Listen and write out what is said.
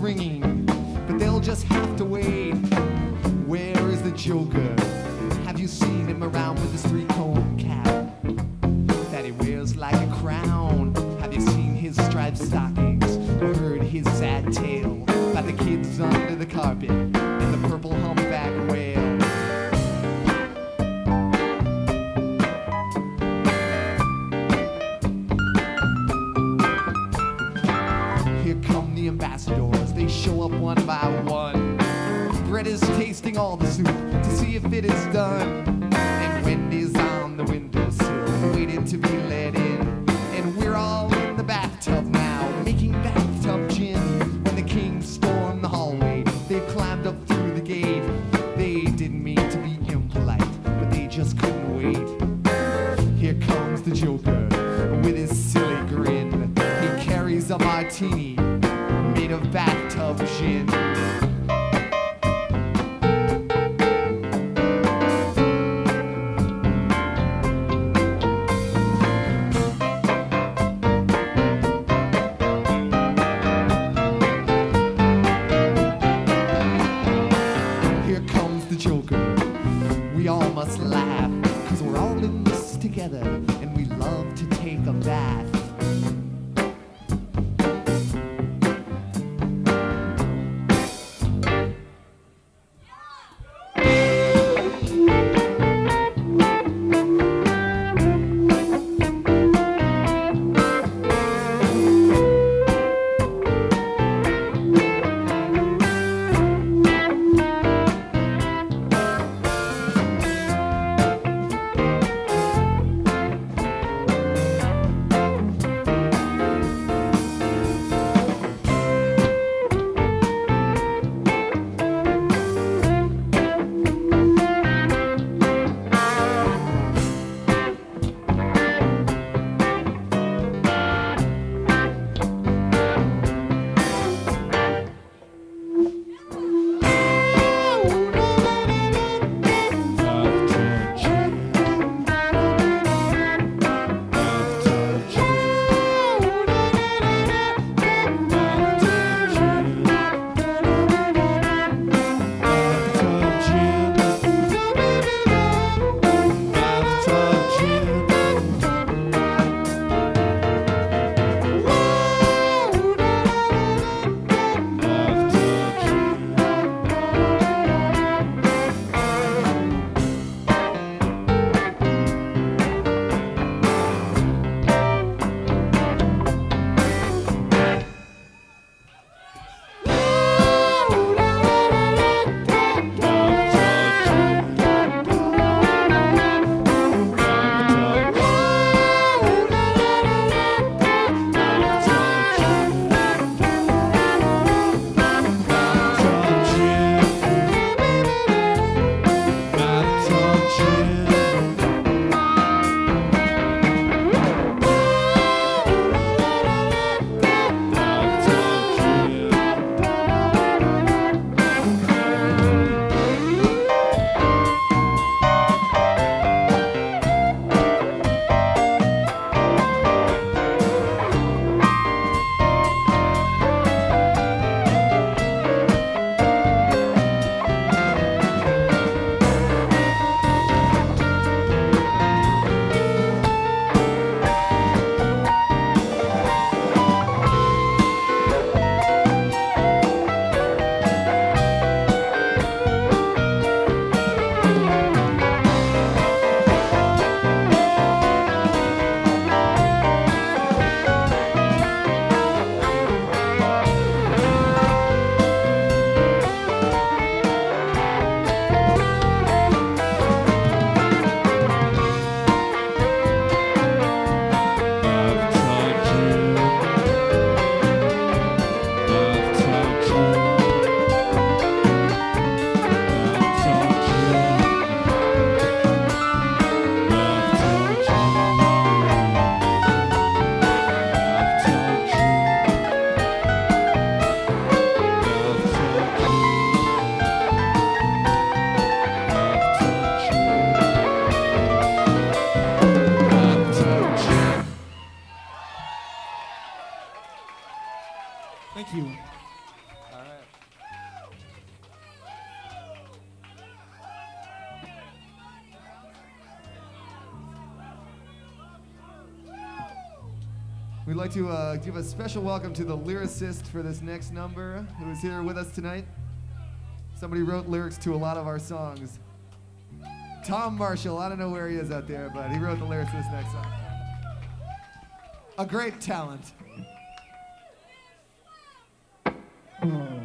ringing, but they'll just have to wait. Where is the Joker? Have you seen him around with his three-cone cap that he wears like a crown? Have you seen his striped stockings or heard his sad tale about the kids under the carpet and the purple humpback whale? Here come the ambassadors, they show up one by one. Brett is tasting all the soup to see if it is done. And Wendy's on the windowsill, waiting to be let in. And we're all in the bathtub now, making bathtub gin. When the king stormed the hallway, they climbed up through the gate. They didn't mean to be impolite, but they just couldn't wait. Here comes the Joker with his silly grin. He carries a martini made of bathtub gin. We all must laugh, 'cause we're all in this together, and we love to take a bath. Thank you. We'd like to give a special welcome to the lyricist for this next number, who is here with us tonight. Somebody wrote lyrics to a lot of our songs. Tom Marshall, I don't know where he is out there, but he wrote the lyrics to this next song. A great talent.